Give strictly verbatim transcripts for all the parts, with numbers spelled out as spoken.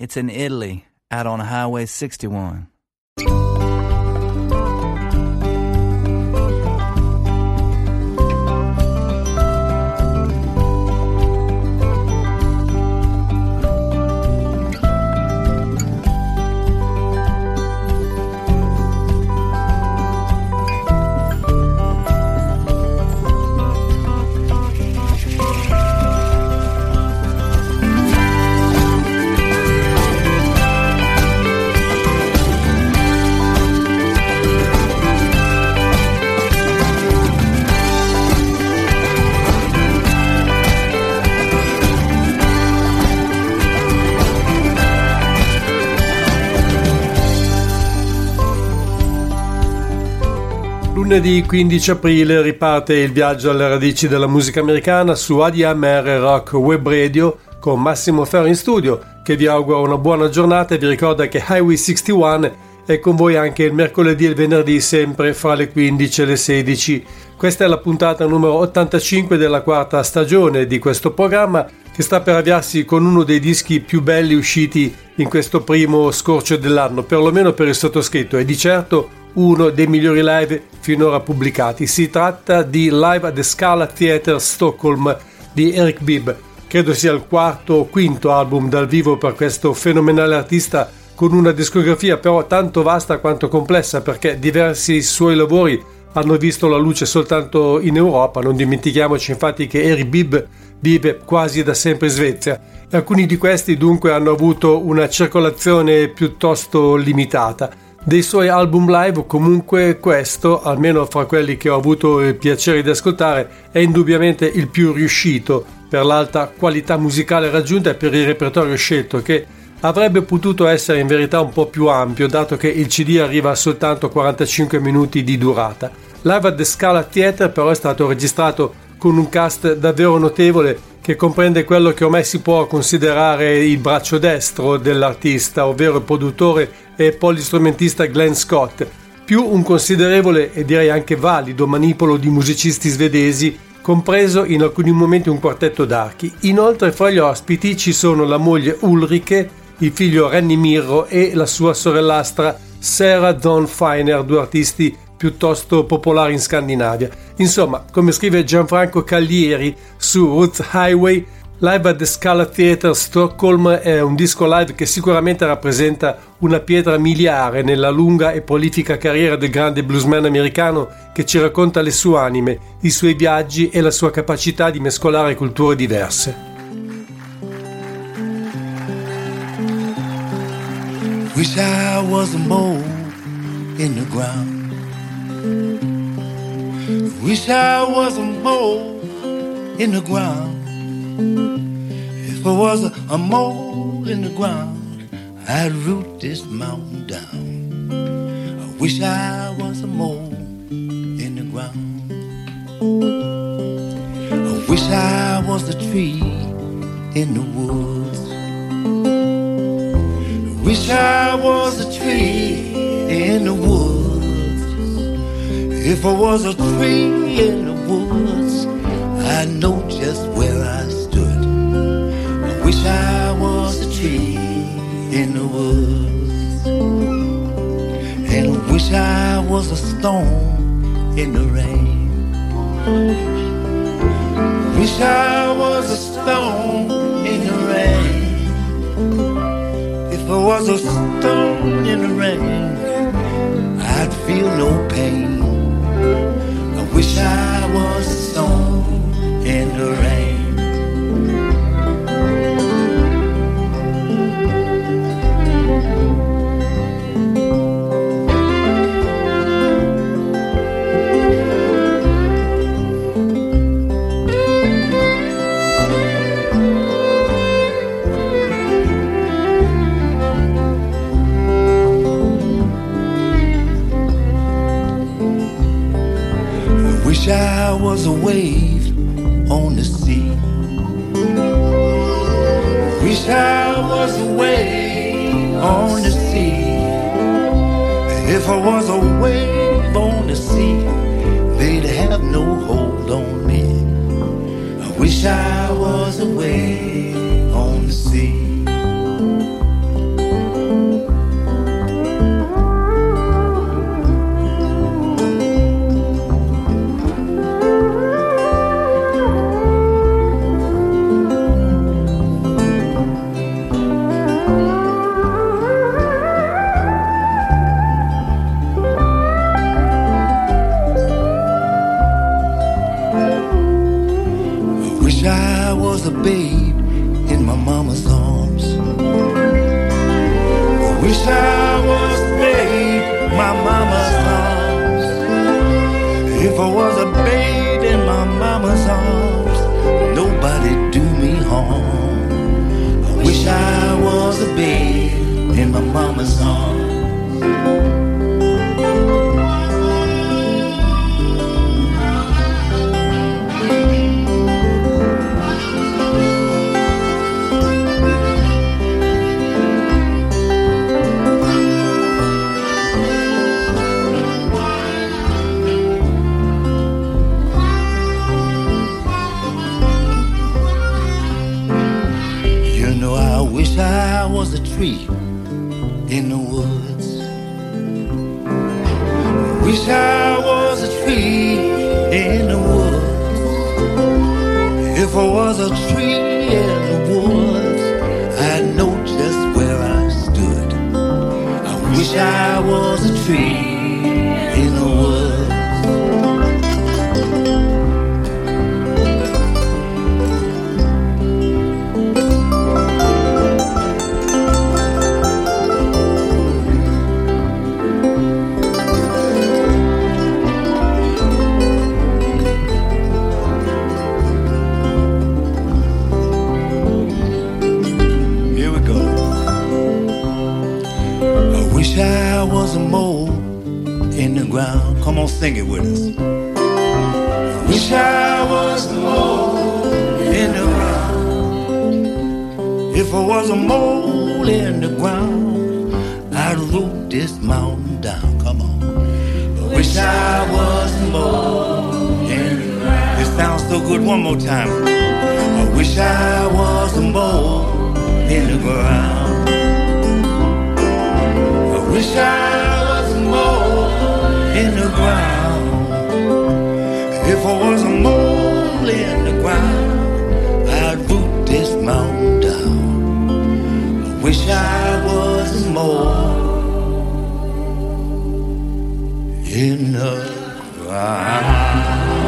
It's in Italy, out on Highway sixty-one. Lunedì quindici aprile riparte il viaggio alle radici della musica americana su A D M R Rock Web Radio con Massimo Ferro in studio, che vi augura una buona giornata e vi ricorda che Highway sessantuno è con voi anche il mercoledì e il venerdì, sempre fra le quindici e le sedici. Questa è la puntata numero ottantacinque della quarta stagione di questo programma, che sta per avviarsi con uno dei dischi più belli usciti in questo primo scorcio dell'anno, perlomeno per il sottoscritto, e di certo uno dei migliori live finora pubblicati. Si tratta di Live at the Scala Theatre Stockholm di Eric Bibb. Credo sia il quarto o quinto album dal vivo per questo fenomenale artista, con una discografia però tanto vasta quanto complessa, perché diversi suoi lavori hanno visto la luce soltanto in Europa. Non dimentichiamoci infatti che Eric Bibb vive quasi da sempre in Svezia. Alcuni di questi dunque hanno avuto una circolazione piuttosto limitata. Dei suoi album live comunque questo, almeno fra quelli che ho avuto il piacere di ascoltare, è indubbiamente il più riuscito per l'alta qualità musicale raggiunta e per il repertorio scelto, che avrebbe potuto essere in verità un po' più ampio, dato che il C D arriva a soltanto quarantacinque minuti di durata. Live at the Scala Theatre però è stato registrato con un cast davvero notevole, che comprende quello che ormai si può considerare il braccio destro dell'artista, ovvero il produttore e polistrumentista Glenn Scott, più un considerevole e direi anche valido manipolo di musicisti svedesi, compreso in alcuni momenti un quartetto d'archi. Inoltre fra gli ospiti ci sono la moglie Ulrike, il figlio Renny Mirro e la sua sorellastra Sarah Dawn Finer, due artisti piuttosto popolari in Scandinavia. Insomma, come scrive Gianfranco Caglieri su Roots Highway, Live at the Scala Theatre Stockholm è un disco live che sicuramente rappresenta una pietra miliare nella lunga e prolifica carriera del grande bluesman americano, che ci racconta le sue anime, i suoi viaggi e la sua capacità di mescolare culture diverse. Wish I was a mole in the ground. Wish I was a mole in the ground. If I was a, a mole in the ground, I'd root this mountain down. I wish I was a mole in the ground. I wish I was a tree in the woods. I wish I was a tree in the woods. If I was a tree in the woods, I'd know just where I stood. I wish I was a tree in the woods. And I wish I was a stone in the rain. I wish I was a stone in the rain. If I was a stone in the rain, I'd feel no pain. I wish I was a stone in the rain. Wish I was a wave on the sea. Wish I was a wave on the sea. If I was a wave on the sea, they'd have no hold on me. I wish I was a wave on the sea. my mama's arms. I was a tree in the woods. Wish I was a tree in the woods. If I was a tree in the woods, I'd know just where I stood. I wish I was a tree in the woods. Wish I was a mole in the ground. Come on, sing it with us. Wish I was a mole in the ground. If I was a mole in the ground, I'd root this mountain down. Come on. Wish I was a mole in the ground. It sounds so good. One more time. I wish I was a mole in the ground. Wish I was a mole in the ground. If I was a mole in the ground, I'd root this mountain down. Wish I was a mole in the ground.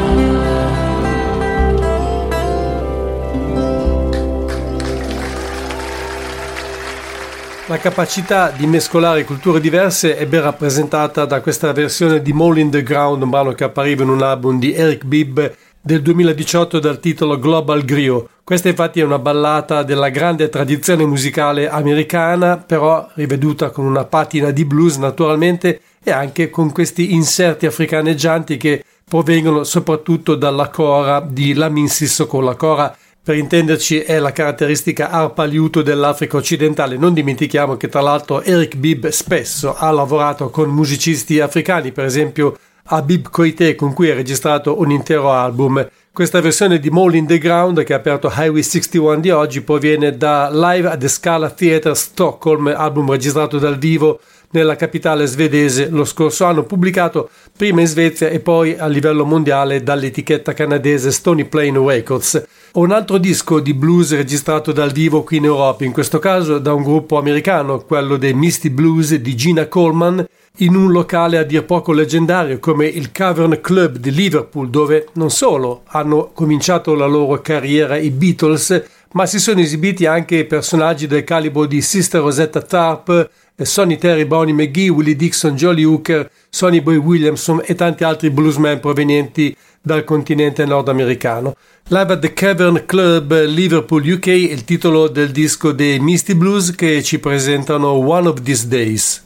La capacità di mescolare culture diverse è ben rappresentata da questa versione di Mole in the Ground, un brano che appariva in un album di Eric Bibb del duemiladiciotto dal titolo Global Griot. Questa infatti è una ballata della grande tradizione musicale americana, però riveduta con una patina di blues naturalmente e anche con questi inserti africaneggianti che provengono soprattutto dalla cora di Lamin Sissoko. La cora, per intenderci, è la caratteristica arpa liuto dell'Africa occidentale. Non dimentichiamo che tra l'altro Eric Bibb spesso ha lavorato con musicisti africani, per esempio Habib Koité, con cui ha registrato un intero album. Questa versione di Mole in the Ground, che ha aperto Highway sessantuno di oggi, proviene da Live at the Scala Theatre Stockholm, album registrato dal vivo nella capitale svedese lo scorso anno, pubblicato prima in Svezia e poi a livello mondiale dall'etichetta canadese Stony Plain Records. Un altro disco di blues registrato dal vivo qui in Europa, in questo caso da un gruppo americano, quello dei Misty Blues di Gina Coleman, in un locale a dir poco leggendario come il Cavern Club di Liverpool, dove non solo hanno cominciato la loro carriera i Beatles, ma si sono esibiti anche personaggi del calibro di Sister Rosetta Tharpe, Sonny Terry, Bonnie McGee, Willie Dixon, Jolly Hooker, Sonny Boy Williamson e tanti altri bluesmen provenienti dal continente nordamericano. Live at the Cavern Club Liverpool U K è il titolo del disco dei Misty Blues, che ci presentano One of These Days.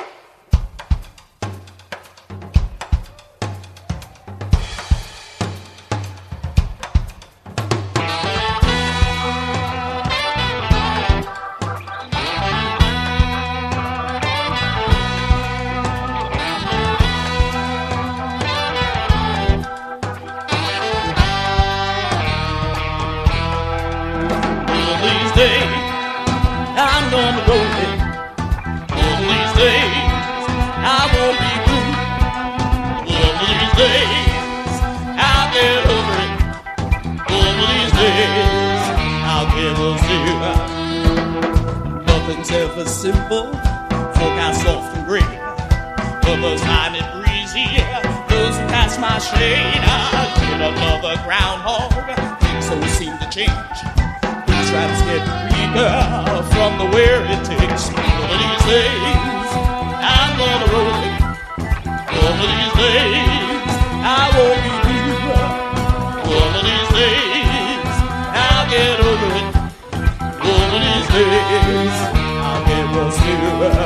Ever simple, forecast soft and gray. Others find it breezy, those who cast my shade. I get another groundhog, things so seem to change. These traps get weaker from the wear it takes. One of these days, I'm gonna roll it. One of these days, I won't be blue. One of these days, I'll get over it. One of these days, I'll get what's new.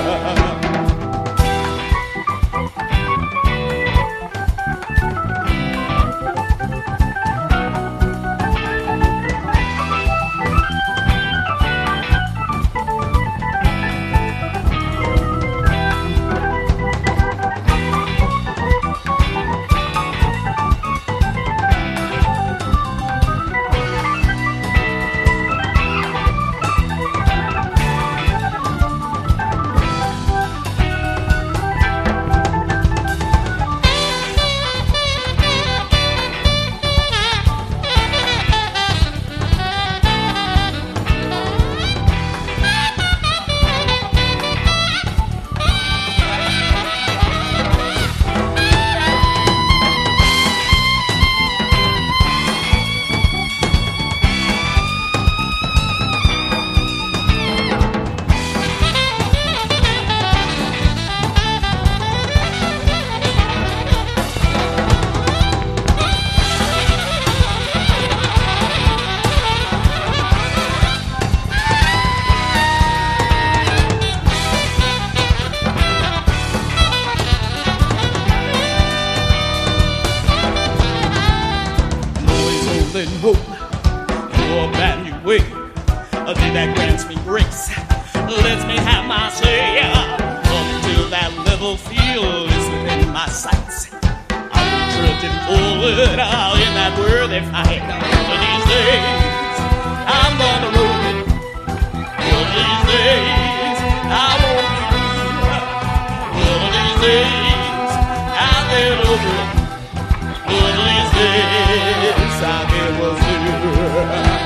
lets me have my say. Up to that level field is within my sights. I'm trudging forward uh, in that worthy fight. One of these days, I'm gonna roll it. One of these days, I won't be through. One of these days, I'll get over it. One of these days, I'll get what's due.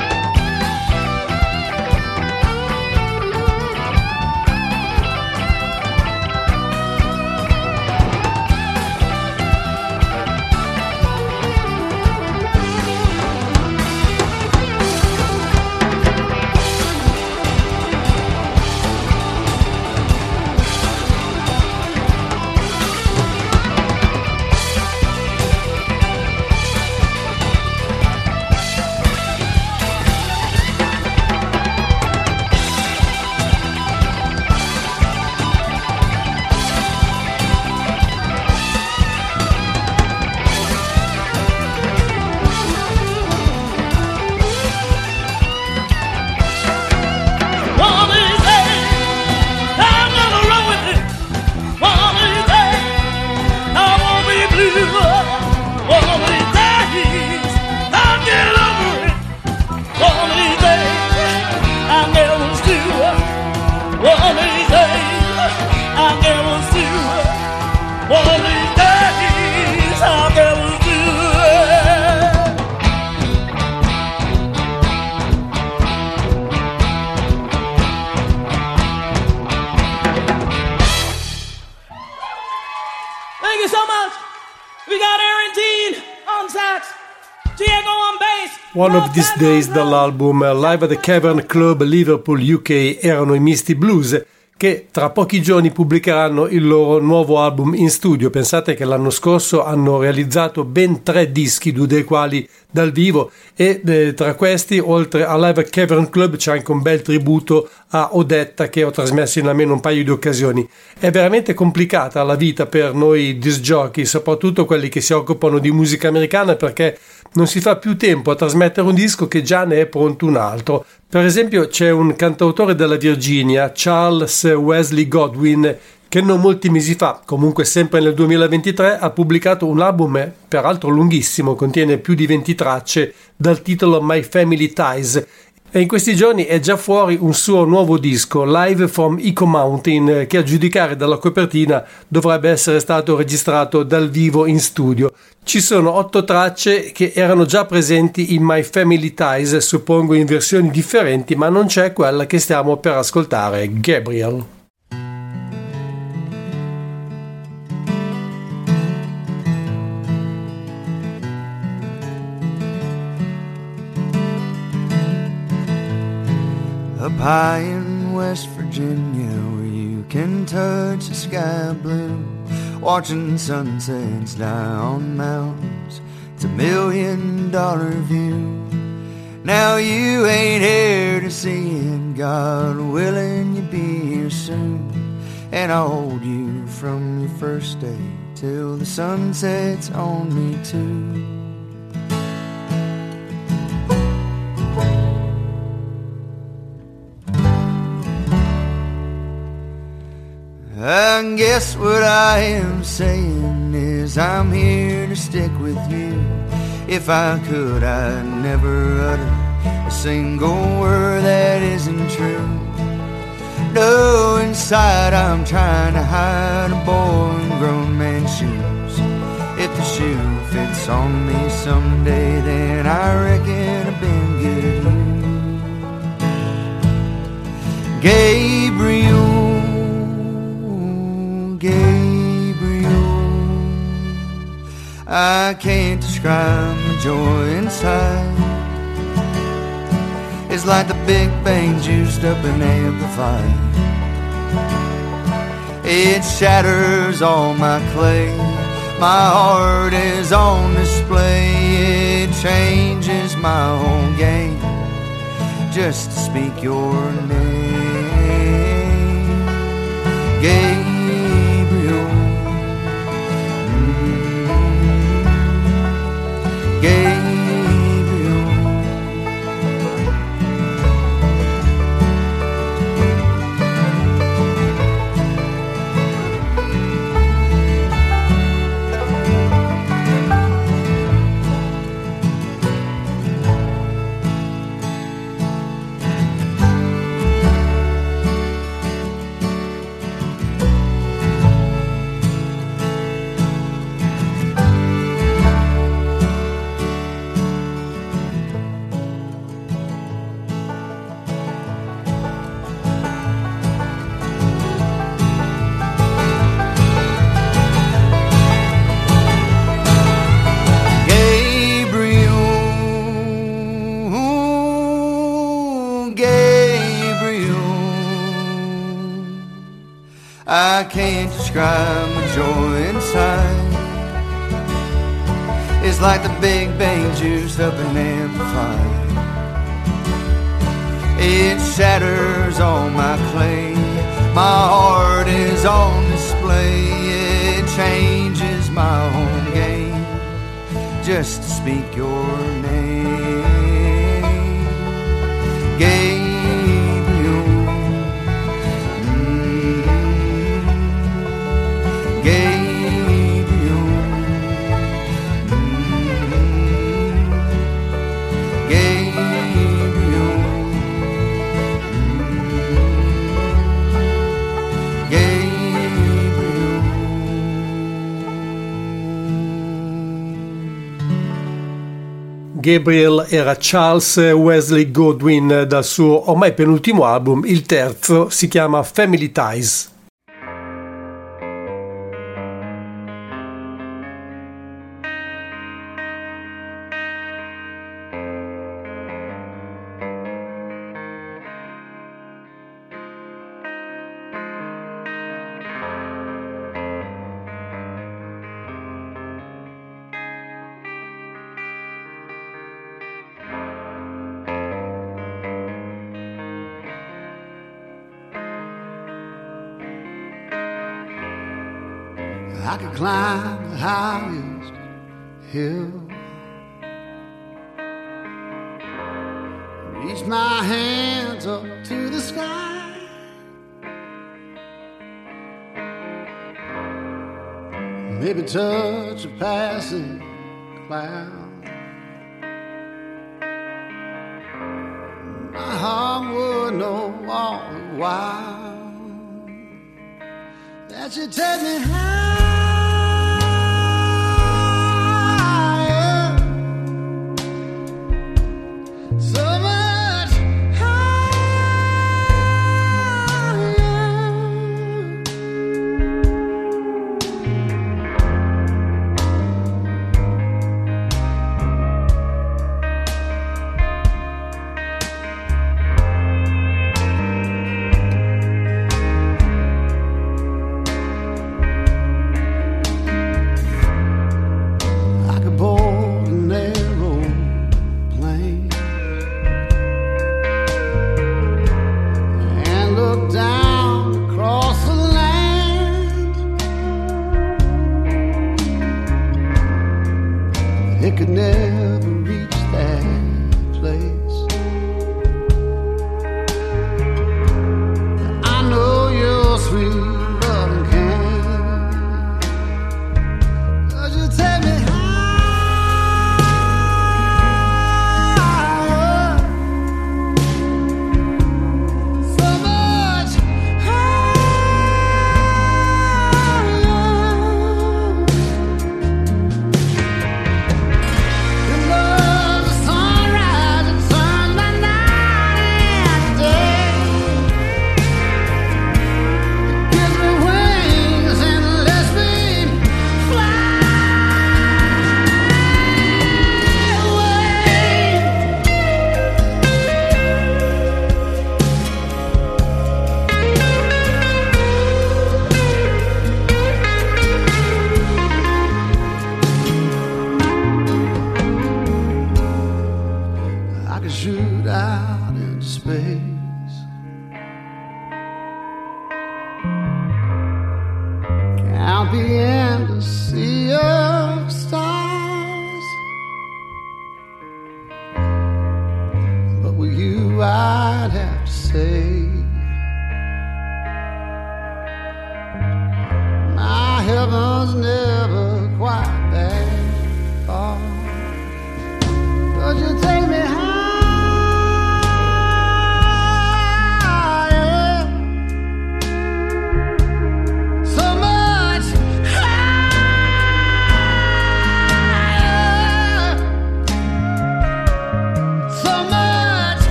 One of These Days dall'album Live at the Cavern Club Liverpool U K erano i Misty Blues, che tra pochi giorni pubblicheranno il loro nuovo album in studio. Pensate che l'anno scorso hanno realizzato ben tre dischi, due dei quali dal vivo, e eh, tra questi, oltre a Live at Cavern Club, c'è anche un bel tributo a Odetta che ho trasmesso in almeno un paio di occasioni. È veramente complicata la vita per noi disc jockey, soprattutto quelli che si occupano di musica americana, perché non si fa più tempo a trasmettere un disco che già ne è pronto un altro. Per esempio c'è un cantautore della Virginia, Charles Wesley Godwin, che non molti mesi fa, comunque sempre nel duemilaventitré, ha pubblicato un album peraltro lunghissimo, contiene più di venti tracce, dal titolo My Family Ties, e in questi giorni è già fuori un suo nuovo disco, Live from Echo Mountain, che a giudicare dalla copertina dovrebbe essere stato registrato dal vivo in studio. Ci sono otto tracce che erano già presenti in My Family Ties, suppongo in versioni differenti, ma non c'è quella che stiamo per ascoltare, Gabriel. Up high in West Virginia, where you can touch the sky blue, watching sunsets die on mountains, it's a million dollar view. Now you ain't here to see it, God willing you be here soon, and I'll hold you from your first day till the sun sets on me too. I guess what I am saying is I'm here to stick with you. If I could, I'd never utter a single word that isn't true. No, inside I'm trying to hide a boy in grown man's shoes. If the shoe fits on me someday, then I reckon I've been good news. Gabriel, Gabriel, I can't describe the joy inside. It's like the Big Bang juiced up and amplified. It shatters all my clay. My heart is on display. It changes my whole game just to speak your name, Gabriel. Mm-hmm. Gabriel. I can't describe my joy inside. It's like the Big Bang juiced up and amplified. It shatters all my clay. My heart is on display. It changes my home game just to speak your name. Gabriel, mm, Gabriel, mm, Gabriel, mm, Gabriel. Gabriel era Charles Wesley Godwin dal suo ormai penultimo album, il terzo, si chiama Family Ties. I could climb the highest hill, reach my hands up to the sky, maybe touch a passing cloud. My heart would know all the while that you take me high.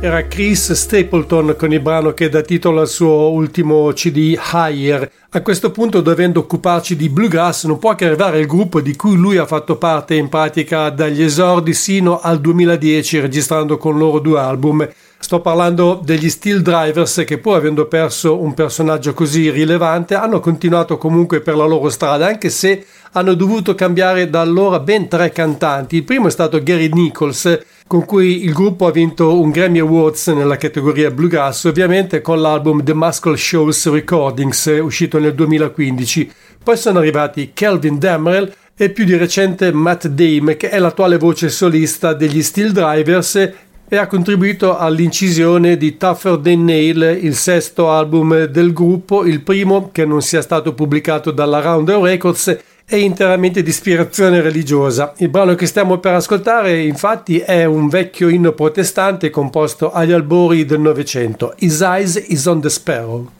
era Chris Stapleton con il brano che dà titolo al suo ultimo C D Higher. A questo punto, dovendo occuparci di bluegrass, non può che arrivare il gruppo di cui lui ha fatto parte in pratica dagli esordi sino al duemiladieci, registrando con loro due album. Sto parlando degli Steel Drivers, che pur avendo perso un personaggio così rilevante hanno continuato comunque per la loro strada, anche se hanno dovuto cambiare da allora ben tre cantanti. Il primo è stato Gary Nichols, con cui il gruppo ha vinto un Grammy Awards nella categoria bluegrass, ovviamente con l'album The Muscle Shoals Recordings, uscito nel duemilaquindici. Poi sono arrivati Kelvin Damrell e più di recente Matt Dame, che è l'attuale voce solista degli Steel Drivers e ha contribuito all'incisione di Tougher Than Nail, il sesto album del gruppo, il primo che non sia stato pubblicato dalla Rounder Records, è interamente di ispirazione religiosa. Il brano che stiamo per ascoltare infatti è un vecchio inno protestante composto agli albori del Novecento. His Eyes is on the Sparrow.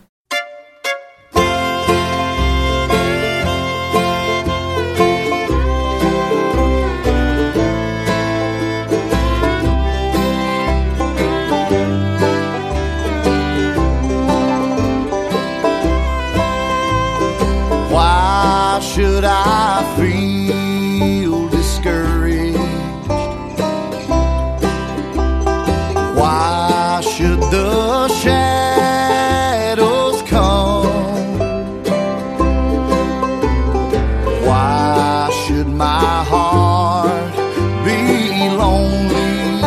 Should I feel discouraged? Why should the shadows come? Why should my heart be lonely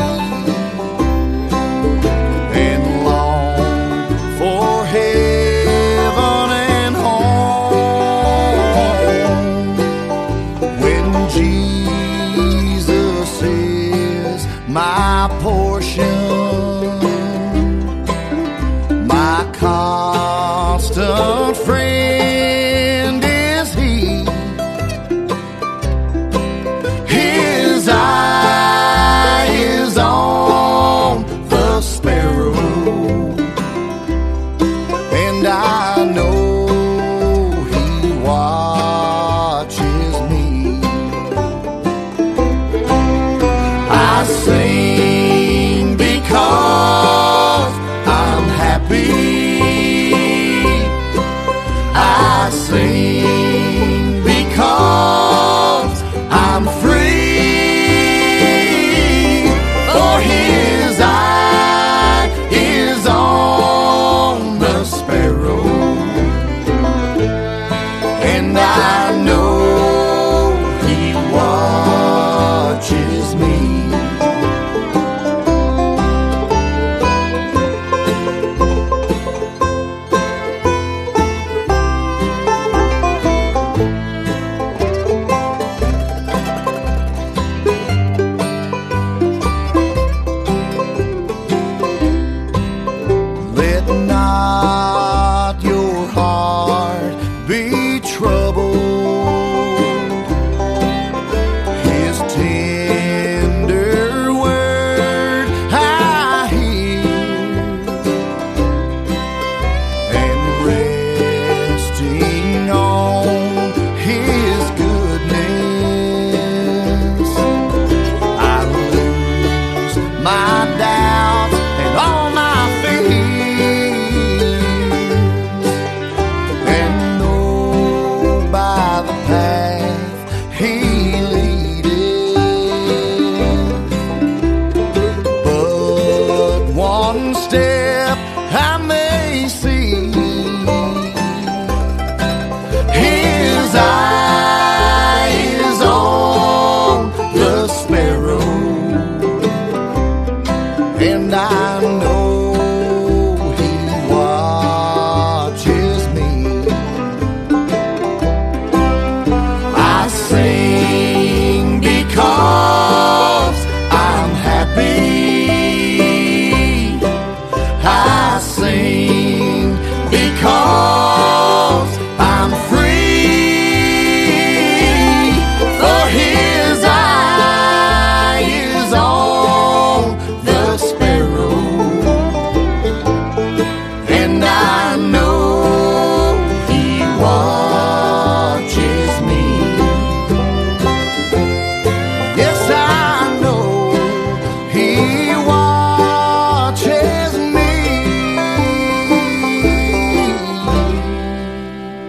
and long for heaven and home?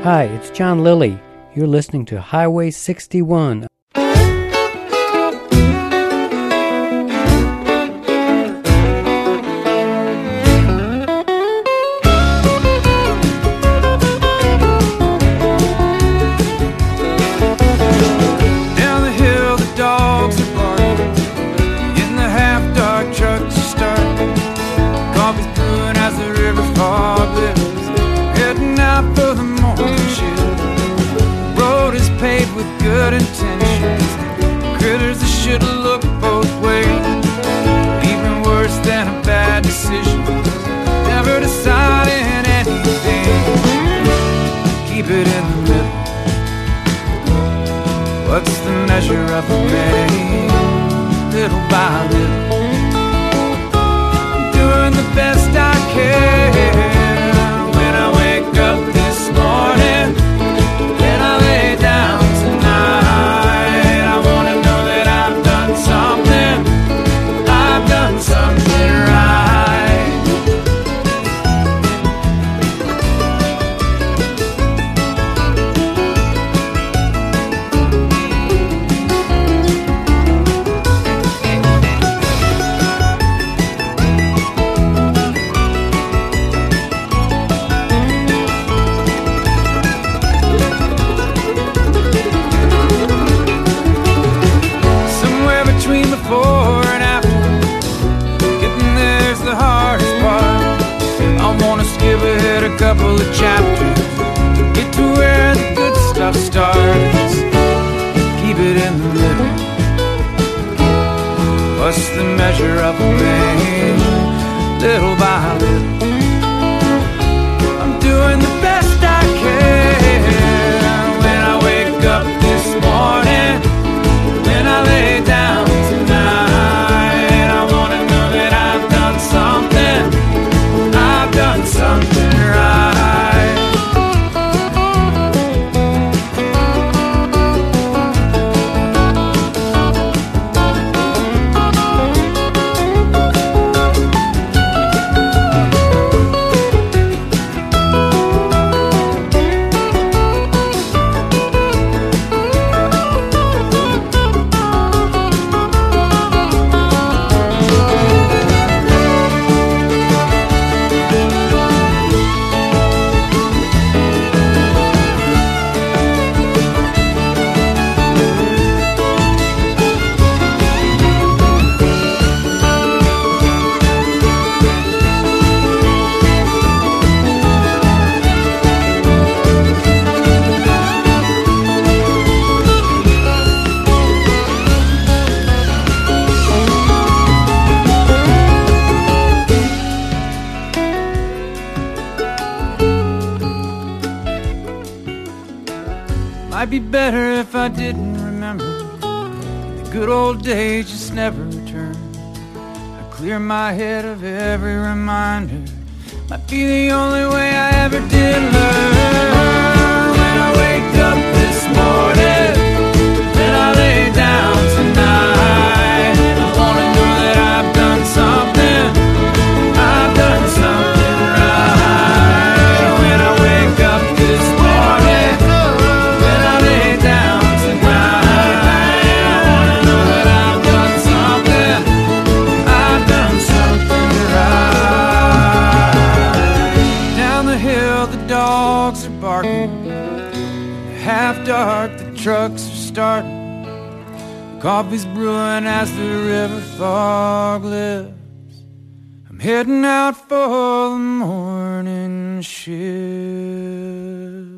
Hi, it's John Lilly. You're listening to Highway sixty-one. Good intentions, critters that should look both ways. Even worse than a bad decision, never deciding anything. Keep it in the middle. What's the measure of a man? Little by little, I'm doing the best I can. When I wake up this morning, when I lay down tonight, I wanna know that I've done something, I've done something right. A couple of chapters to get to where the good stuff starts. Keep it in the middle. What's the measure of a man? Little by little, I'm doing the best I can. When I wake up this morning, when I lay down tonight, I wanna know that I've done something, I've done something right. Might be better if I didn't remember. The good old days just never return. I clear my head of every reminder. Might be the only way I ever did learn. When I wake up this morning, then I lay down tonight, I wanna know that I've done something, I've done something right. When I wake up this morning, when I lay down tonight, I wanna know that I've done something, I've done something right. Down the hill the dogs are barking, half dark the trucks are starting, coffee's brewing as the river fog lifts. I'm heading out for the morning shift.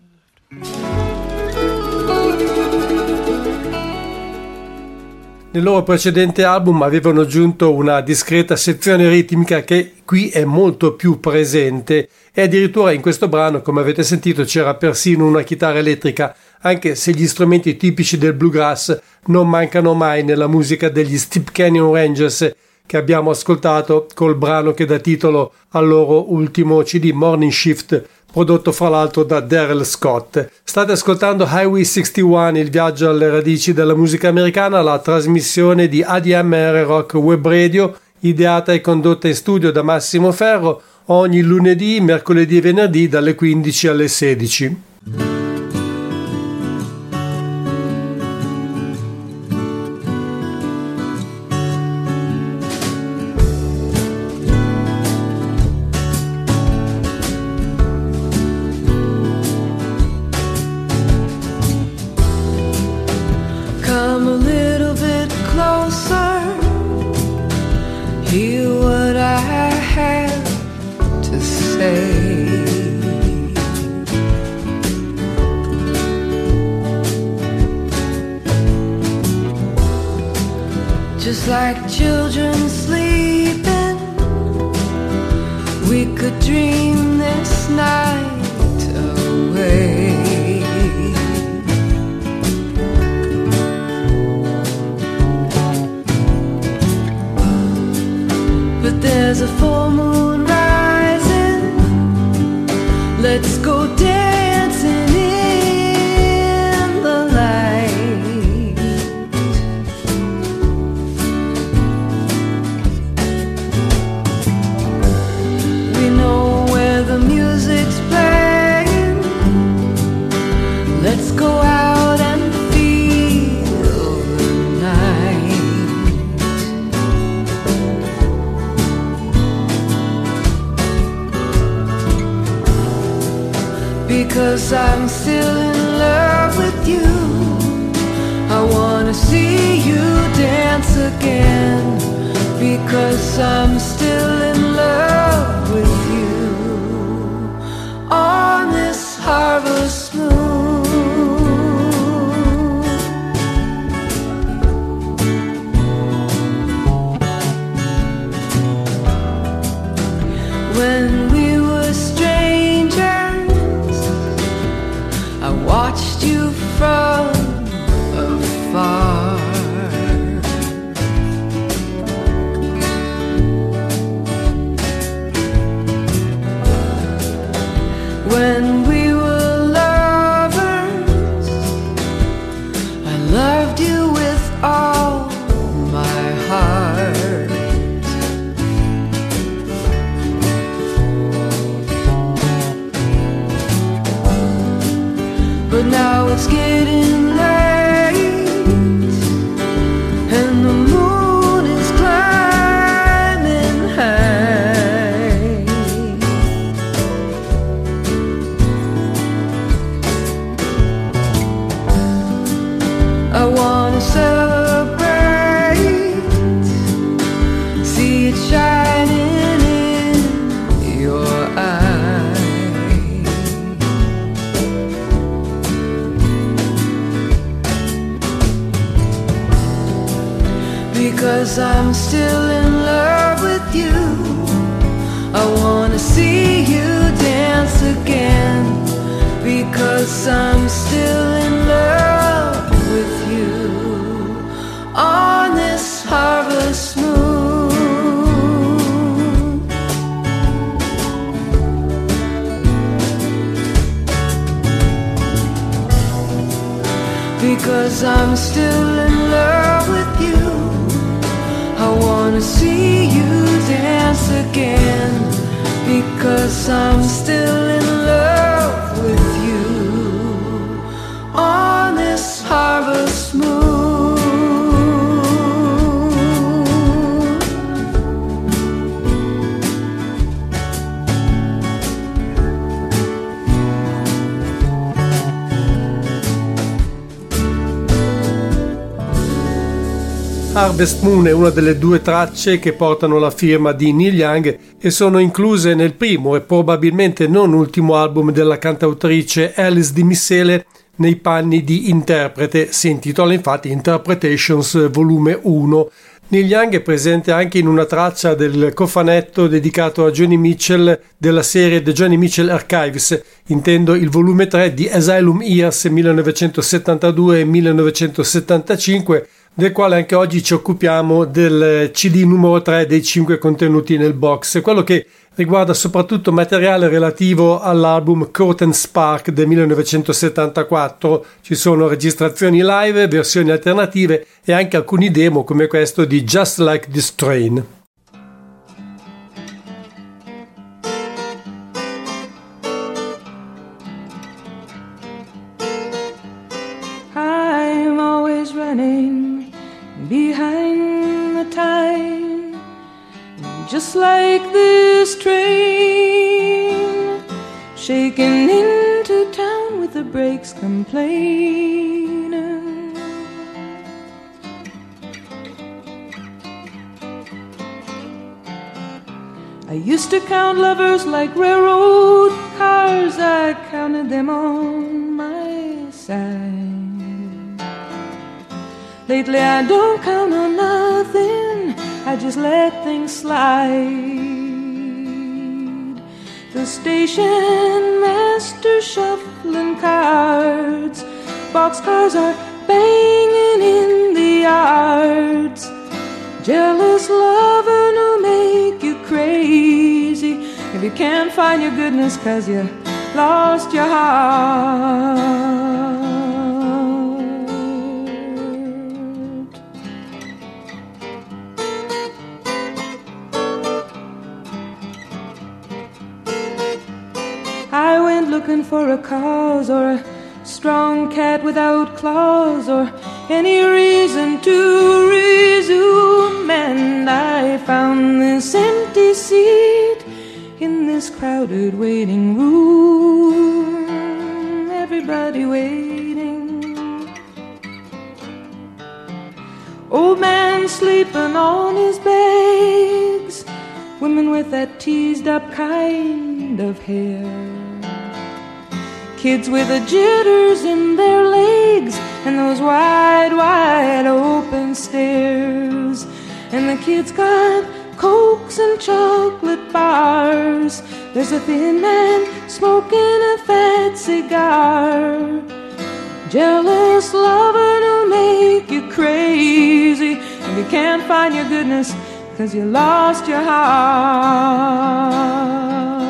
Nel loro precedente album avevano aggiunto una discreta sezione ritmica che qui è molto più presente e addirittura in questo brano, come avete sentito, c'era persino una chitarra elettrica, anche se gli strumenti tipici del bluegrass non mancano mai nella musica degli Steep Canyon Rangers, che abbiamo ascoltato col brano che dà titolo al loro ultimo C D, Morning Shift, prodotto fra l'altro da Darrell Scott. State ascoltando Highway sessantuno, il viaggio alle radici della musica americana, la trasmissione di A D M R Rock Web Radio, ideata e condotta in studio da Massimo Ferro, ogni lunedì, mercoledì e venerdì dalle quindici alle sedici. like children sleeping. We could dream this night away. But there's a full moon rising. Let's go dancing in the light. We know where the music's playing. Let's go out and feel the night. Because I'm still in love with you. I wanna see you dance again. Because I'm still in love with you. On this harvest moon. When we were strangers, I watched you from afar. When we were lovers, I loved you with all my heart. But now it's getting late, and the moon is climbing high. I wanna celebrate, see it shining in your eyes. Because I'm still in love with you. I wanna see you dance again. Because I'm still in love with you. On this harvest moon. Because I'm still in love with you. I wanna see you dance again. Because I'm still in love with you. On this harvest moon. Harvest Moon è una delle due tracce che portano la firma di Neil Young e sono incluse nel primo e probabilmente non ultimo album della cantautrice Alice Di Missele nei panni di interprete. Si intitola infatti Interpretations volume uno. Neil Young è presente anche in una traccia del cofanetto dedicato a Joni Mitchell della serie The Joni Mitchell Archives, intendo il volume tre di Asylum Years millenovecentosettantadue e millenovecentosettantacinque, del quale anche oggi ci occupiamo del C D numero tre dei cinque contenuti nel box, quello che riguarda soprattutto materiale relativo all'album Court and Spark del millenovecentosettantaquattro. Ci sono registrazioni live, versioni alternative e anche alcuni demo come questo di Just Like This Train. I'm always running behind the time, just like this train, shaking into town with the brakes complaining. I used to count lovers like railroad cars, I counted them on my side. Lately I don't count on none. nothing, I just let things slide. The station master shuffling cards, boxcars are banging in the yards. Jealous loving will make you crazy if you can't find your goodness 'cause you lost your heart. I went looking for a cause or a strong cat without claws or any reason to resume, and I found this empty seat in this crowded waiting room. Everybody waiting. Old man sleeping on his bags, women with that teased up kind of hair, kids with the jitters in their legs and those wide, wide open stares. And the kids got cokes and chocolate bars. There's a thin man smoking a fat cigar. Jealous loving will make you crazy if you can't find your goodness 'cause you lost your heart.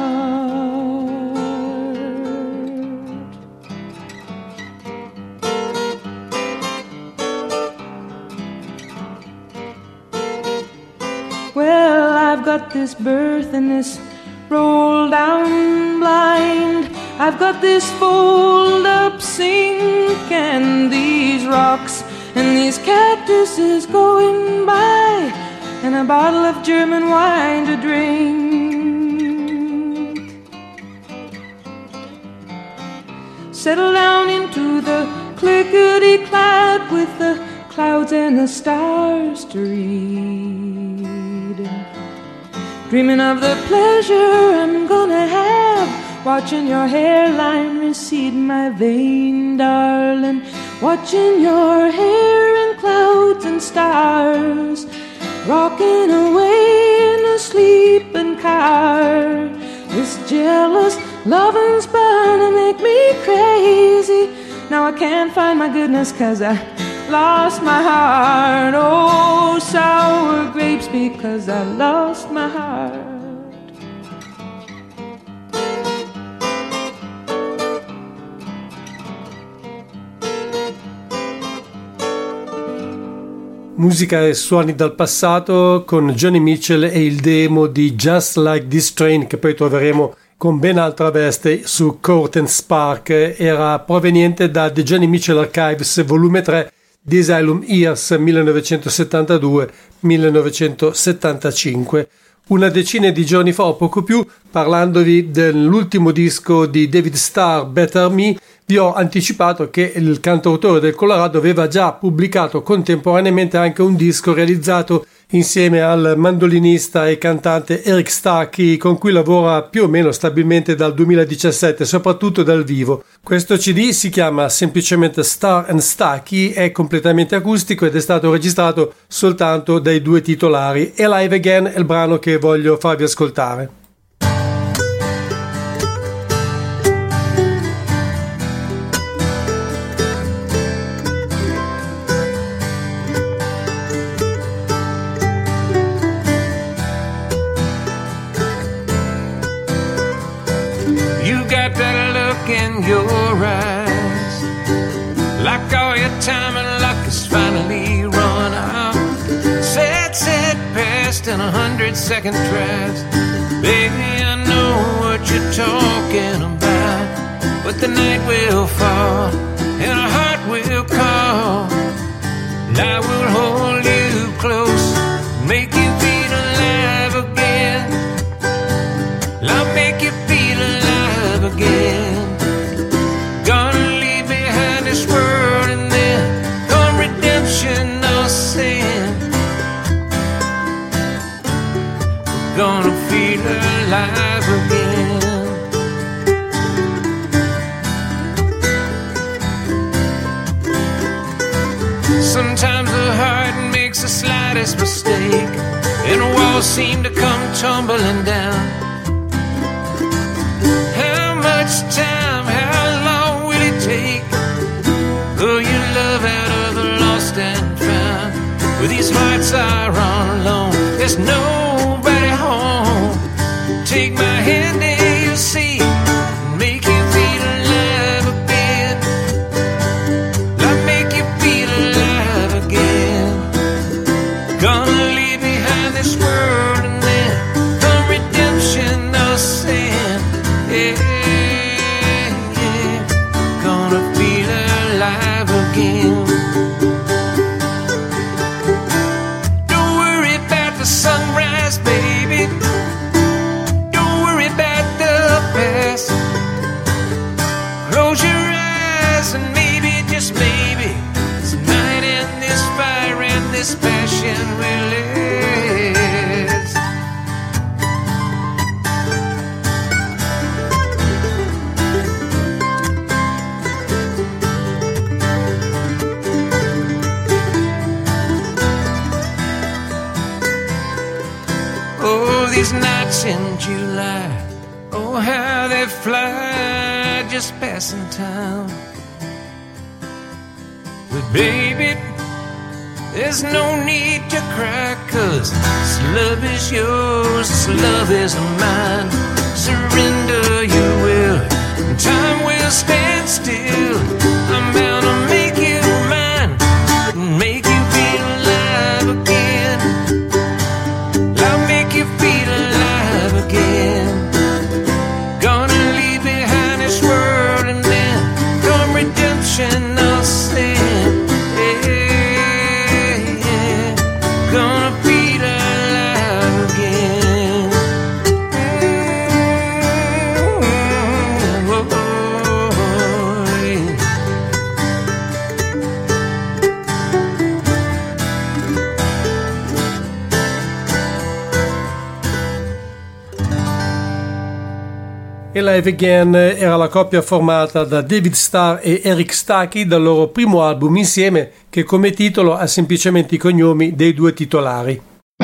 Well, I've got this birth and this roll down blind. I've got this fold up sink and these rocks and these cactuses going by and a bottle of German wine to drink. Settle down into the clickety-clack with the clouds and the stars to read. Dreaming of the pleasure I'm gonna have, watching your hairline recede, my vain darling, watching your hair in clouds and stars, rocking away in a sleeping car. This jealous loving's bound to make me crazy. Now I can't find my goodness 'cause I lost my heart. Oh, sour grapes, because I lost my heart. Musica e suoni dal passato con Joni Mitchell e il demo di Just Like This Train, che poi troveremo con ben altra veste su Court and Spark. Era proveniente da The Joni Mitchell Archives volume tre, The Asylum Years millenovecentosettantadue millenovecentosettantacinque. Una decina di giorni fa o poco più, parlandovi dell'ultimo disco di David Starr, Better Me, vi ho anticipato che il cantautore del Colorado aveva già pubblicato contemporaneamente anche un disco realizzato insieme al mandolinista e cantante Eric Starkey, con cui lavora più o meno stabilmente dal duemiladiciassette, soprattutto dal vivo. Questo C D si chiama semplicemente Starr and Starkey, è completamente acustico ed è stato registrato soltanto dai due titolari. Alive Again è il brano che voglio farvi ascoltare. In your eyes, like all your time and luck is finally run out. Set, set past in a hundred second tries. Baby, I know what you're talking about, but the night will fall and our heart will call, and I will hold you close, make you feel alive again. I'll make you feel alive again. Gonna feel alive again. slightest mistake, and walls seem to come tumbling down. How much time, how long will it take? Pull your love out of the lost and found. Where these hearts are all alone, there's nobody home. Take my hand and you'll see, make you feel alive again. I'll make you feel alive again. Gonna leave behind this world and then the redemption of sin. Yeah, yeah. Gonna feel alive again. Don't worry about the sunrise, baby. Don't worry about the past. Close your eyes and maybe, just maybe, this night and this fire and this passion will last. Oh, these nights in July, oh, how they fly, just passing time. But baby, there's no need to cry, 'cause this love is yours, this love is mine. Surrender your will, and time will stand still. I'm bound to make you mine, and make you feel alive again. I'll make you feel alive again. Gonna leave behind this world and then come redemption of sin. Yeah, yeah. Gonna feel alive again. Mm-hmm. Oh, yeah. E Live Again era la coppia formata da David Starr e Eric Stacchi dal loro primo album insieme, che come titolo ha semplicemente i cognomi dei due titolari.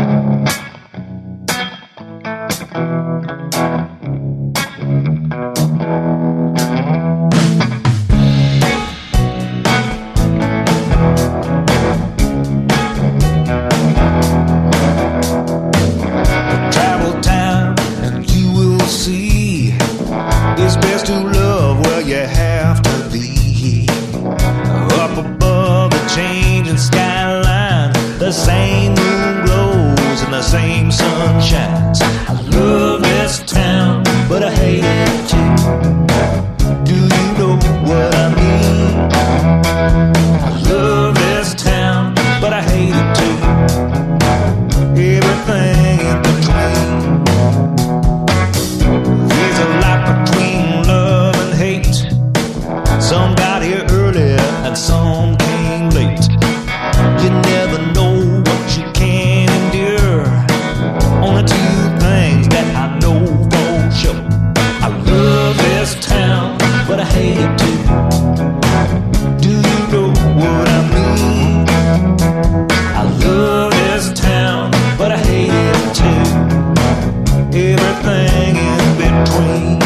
Travel time and you will see it's best to love where you have to be. Up above the changing skyline, the same moon glows and the same sun shines. I love this town, but I hate it too. Do you know what I mean? I love this town, but I hate it too. Everything in between. There's a lot between love and hate. Some got here early and some came late. You never know what you can endure. Only two things that I know for sure. I love this town, but I hate it too. Do you know what I mean? I love this town, but I hate it too. Everything in between.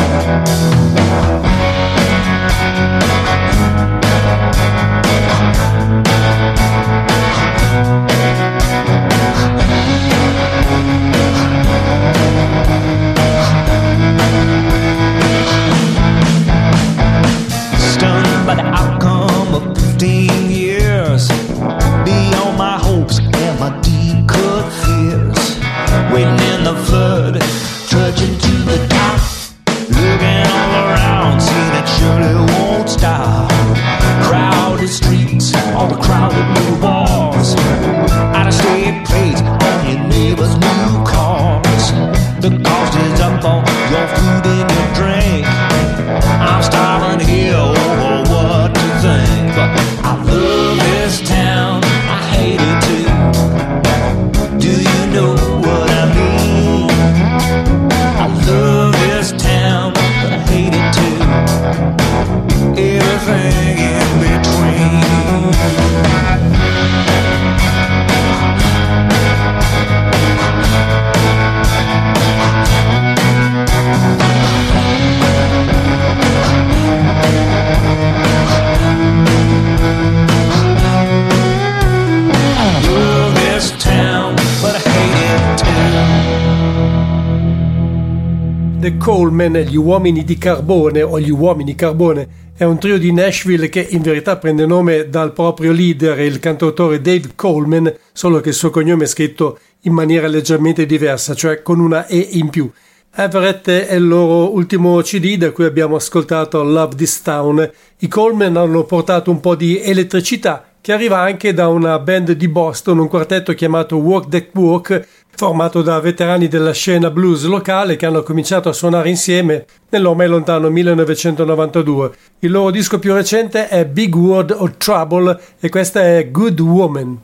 Stunned by the outcome of fifteen years, beyond my hopes and my deep cut fears. Waiting in the flood, trudging to the top, looking all around, seeing it surely won't stop. Crowded streets, all the crowded blue bars, out of state plates on your neighbor's new cars. The cost is up on your food and your drink. I'm starving here, oh, what to think? But I love this town, I hate it too. Do you know what I mean? I love this town, but I hate it too. Everything in between. The Coleman, gli uomini di carbone o gli uomini carbone. È un trio di Nashville che in verità prende nome dal proprio leader, il cantautore Dave Coleman, solo che il suo cognome è scritto in maniera leggermente diversa, cioè con una E in più. Everett è il loro ultimo C D da cui abbiamo ascoltato Love This Town. I Coleman hanno portato un po' di elettricità che arriva anche da una band di Boston, un quartetto chiamato Walk That Walk, formato da veterani della scena blues locale che hanno cominciato a suonare insieme nell'ormai lontano millenovecentonovantadue. Il loro disco più recente è Big World of Trouble e questa è Good Woman.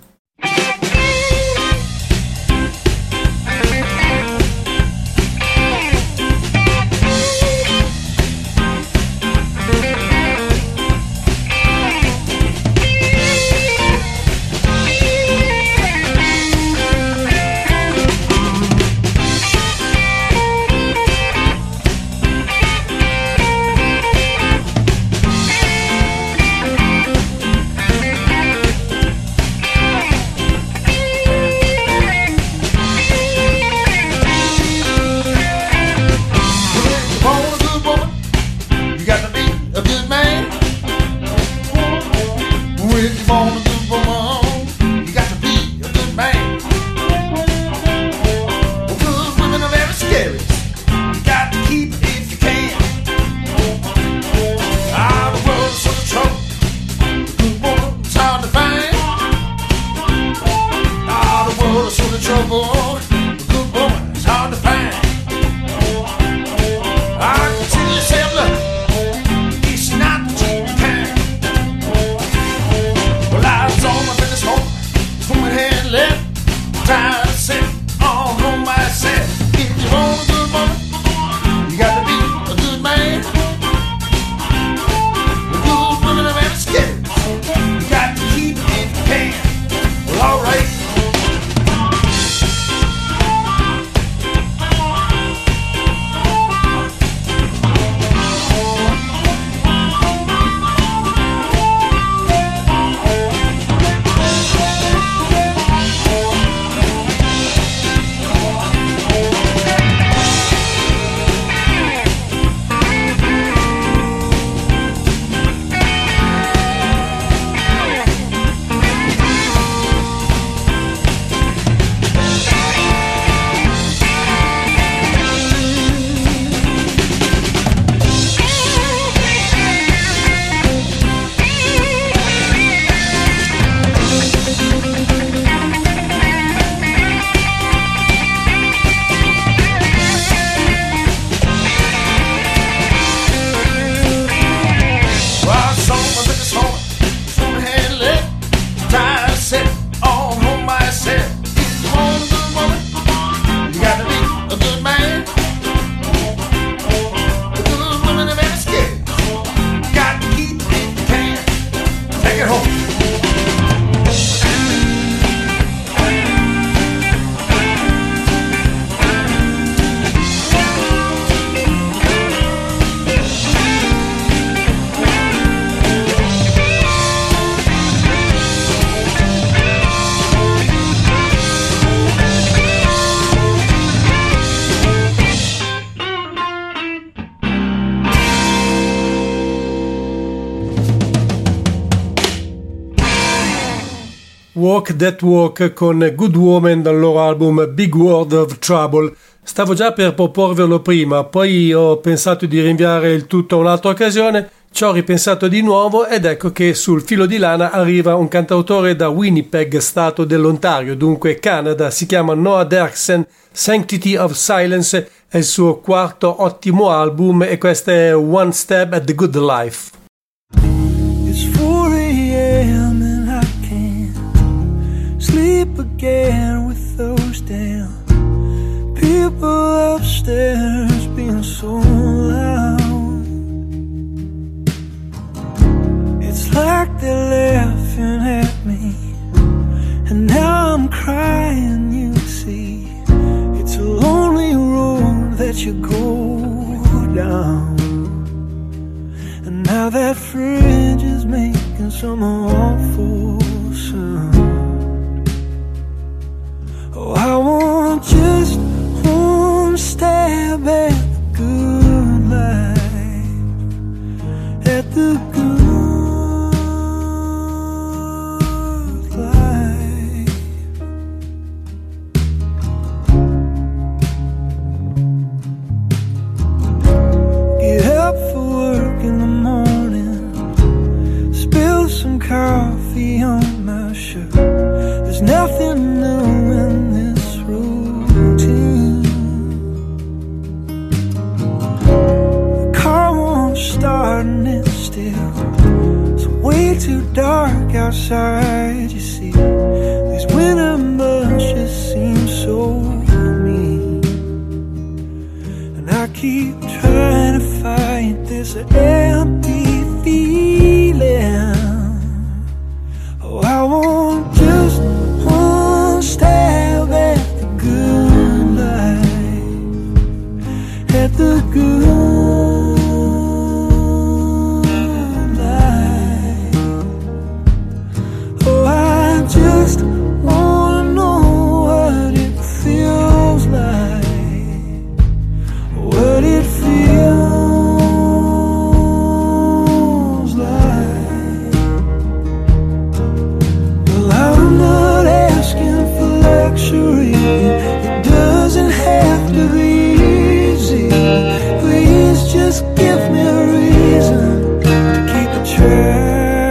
Walk That Walk con Good Woman dal loro album Big World of Trouble. Stavo già per proporvelo prima, poi ho pensato di rinviare il tutto a un'altra occasione, ci ho ripensato di nuovo ed ecco che sul filo di lana arriva un cantautore da Winnipeg, stato dell'Ontario, dunque Canada, si chiama Noah Derksen. Sanctity of Silence è il suo quarto ottimo album e questo è One Step at the Good Life. It's four a.m. and I can't sleep again with those damn people upstairs being so loud. It's like they're laughing at me and now I'm crying, you see. It's a lonely road that you go down. And now that fridge is making some awful sound. Oh, I want just one stab at the good coffee on my shirt. There's nothing new in this routine. The car won't start and it's still it's way too dark outside, you see. These winter bushes seem so mean, and I keep trying to fight this empty feeling. Oh, I want just one stab at the good life, at the good life. Oh, I just wanna know what it feels like, what it feels like. Well, I'm not asking for luxury, it doesn't have to be easy. Please just give me a reason to keep it trying.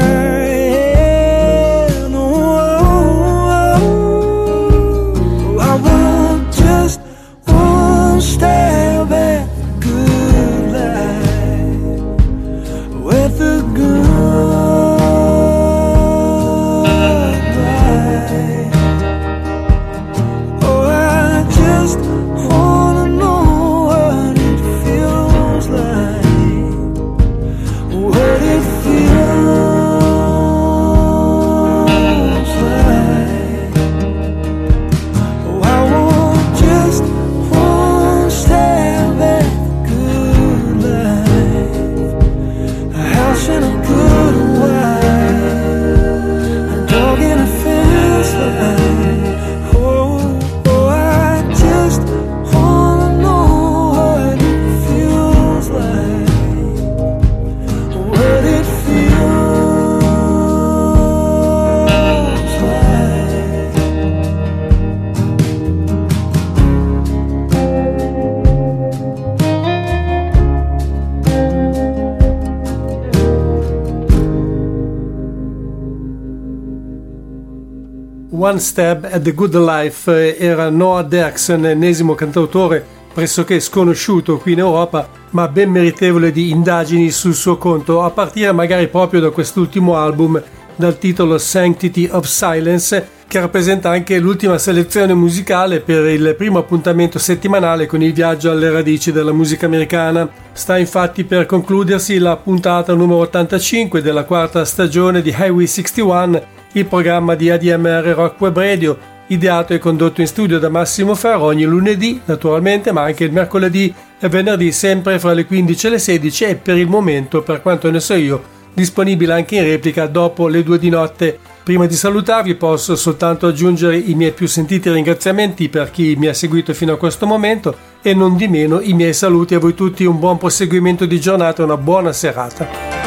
One Stab at the Good Life era Noah Derksen, ennesimo cantautore pressoché sconosciuto qui in Europa, ma ben meritevole di indagini sul suo conto, a partire magari proprio da quest'ultimo album dal titolo Sanctity of Silence, che rappresenta anche l'ultima selezione musicale per il primo appuntamento settimanale con il viaggio alle radici della musica americana. Sta infatti per concludersi la puntata numero ottantacinque della quarta stagione di Highway sessantuno, il programma di A D M R Rock Web Radio, ideato e condotto in studio da Massimo Ferro ogni lunedì, naturalmente, ma anche il mercoledì e venerdì, sempre fra le quindici e le sedici, e per il momento, per quanto ne so io, disponibile anche in replica dopo le due di notte. Prima di salutarvi posso soltanto aggiungere i miei più sentiti ringraziamenti per chi mi ha seguito fino a questo momento e non di meno i miei saluti a voi tutti. Un buon proseguimento di giornata e una buona serata.